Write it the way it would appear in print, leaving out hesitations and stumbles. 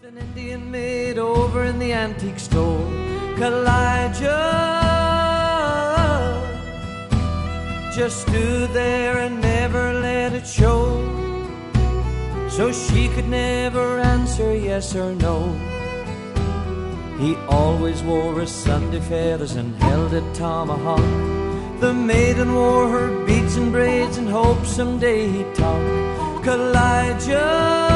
An Indian maid over in the antique store, Kalijah just stood there and never let it show, so she could never answer yes or no. He always wore his Sunday feathers and held a tomahawk. The maiden wore her beads and braids and hoped someday he'd talk. Kalijah